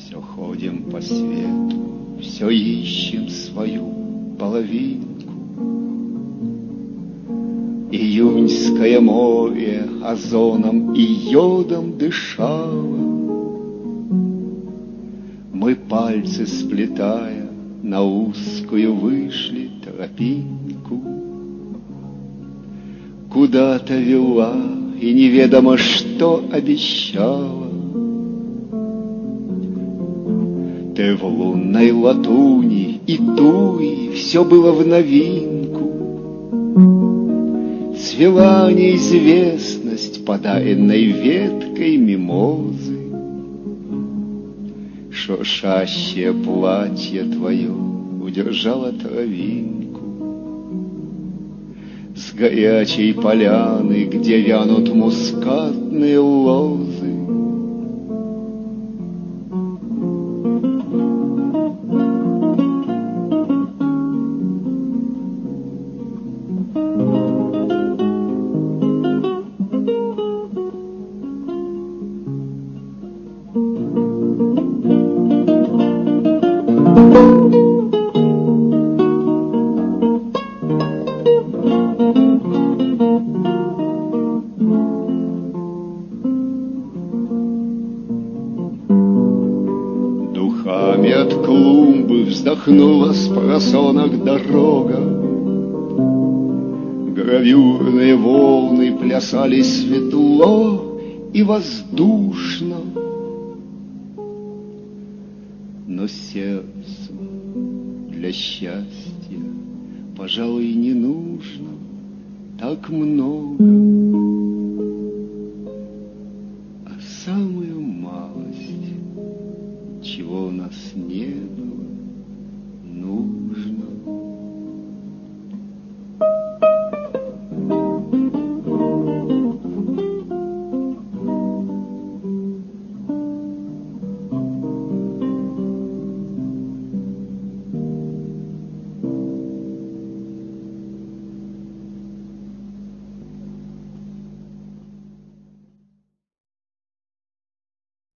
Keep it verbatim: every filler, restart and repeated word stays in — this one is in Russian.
Все ходим по свету, все ищем свою половинку. Июньское море озоном и йодом дышало. Мы, пальцы сплетая, на узкую вышли тропинку. Куда-то вела и неведомо что обещала. Ты в лунной латуни и туи, все было в новинку. Цвела неизвестность, подаренной веткой мимозы. Шуршащее платье твое удержало травинку. С горячей поляны, где вянут мускатные лозы. Духами от клумбы вздохнула с просонок дорога. Гравюрные волны плясали светло и воздушно. Но сердцу для счастья, пожалуй, не нужно так много, а самую малость, чего у нас не было.